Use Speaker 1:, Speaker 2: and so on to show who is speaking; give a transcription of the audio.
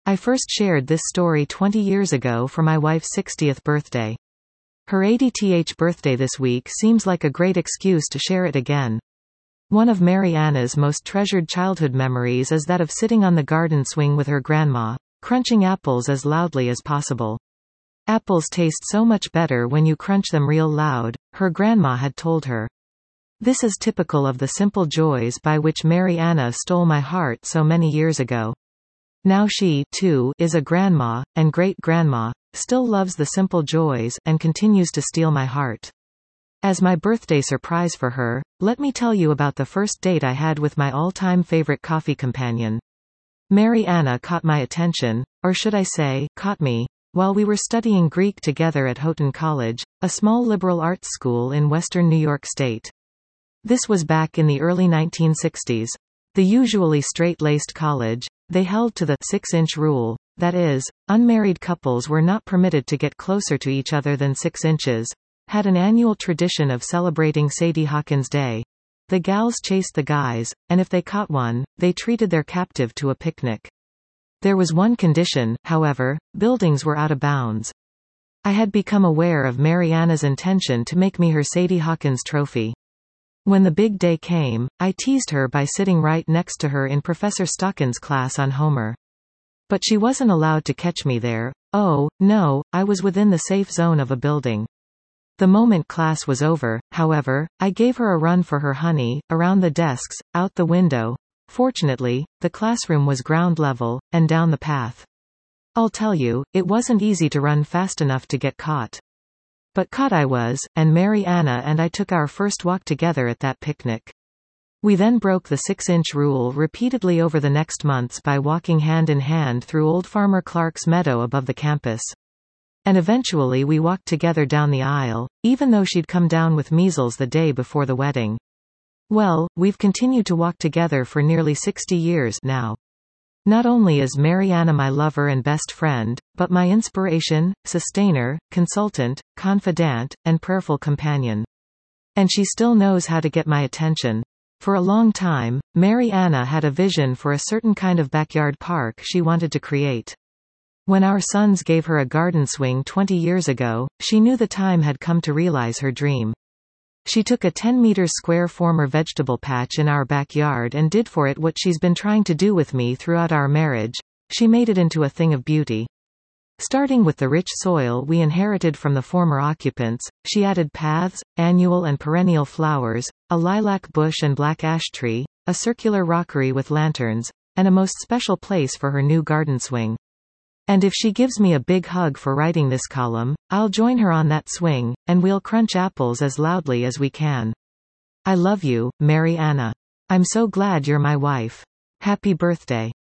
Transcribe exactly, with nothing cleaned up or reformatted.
Speaker 1: I first shared this story twenty years ago for my wife's sixtieth birthday. Her eightieth birthday this week seems like a great excuse to share it again. One of Mary Anna's most treasured childhood memories is that of sitting on the garden swing with her grandma, crunching apples as loudly as possible. Apples taste so much better when you crunch them real loud, her grandma had told her. This is typical of the simple joys by which Mary Anna stole my heart so many years ago. Now she, too, is a grandma, and great-grandma, still loves the simple joys, and continues to steal my heart. As my birthday surprise for her, let me tell you about the first date I had with my all-time favorite coffee companion. Mary Anna caught my attention, or should I say, caught me, while we were studying Greek together at Houghton College, a small liberal arts school in western New York State. This was back in the early nineteen sixties. The usually straight-laced college, they held to the six-inch rule, that is, unmarried couples were not permitted to get closer to each other than six inches, had an annual tradition of celebrating Sadie Hawkins Day. The gals chased the guys, and if they caught one, they treated their captive to a picnic. There was one condition, however: buildings were out of bounds. I had become aware of Mary Anna's intention to make me her Sadie Hawkins trophy. When the big day came, I teased her by sitting right next to her in Professor Stockin's class on Homer. But she wasn't allowed to catch me there. Oh, no, I was within the safe zone of a building. The moment class was over, however, I gave her a run for her honey, around the desks, out the window. Fortunately, the classroom was ground level, and down the path. I'll tell you, it wasn't easy to run fast enough to get caught. But caught I was, and Mary Anna and I took our first walk together at that picnic. We then broke the six-inch rule repeatedly over the next months by walking hand in hand through old Farmer Clark's meadow above the campus. And eventually we walked together down the aisle, even though she'd come down with measles the day before the wedding. Well, we've continued to walk together for nearly sixty years now. Not only is Mary Anna my lover and best friend, but my inspiration, sustainer, consultant, confidant, and prayerful companion. And she still knows how to get my attention. For a long time, Mary Anna had a vision for a certain kind of backyard park she wanted to create. When our sons gave her a garden swing twenty years ago, she knew the time had come to realize her dream. She took a ten meter square former vegetable patch in our backyard and did for it what she's been trying to do with me throughout our marriage. She made it into a thing of beauty. Starting with the rich soil we inherited from the former occupants, she added paths, annual and perennial flowers, a lilac bush and black ash tree, a circular rockery with lanterns, and a most special place for her new garden swing. And if she gives me a big hug for writing this column, I'll join her on that swing, and we'll crunch apples as loudly as we can. I love you, Mary Anna. I'm so glad you're my wife. Happy birthday.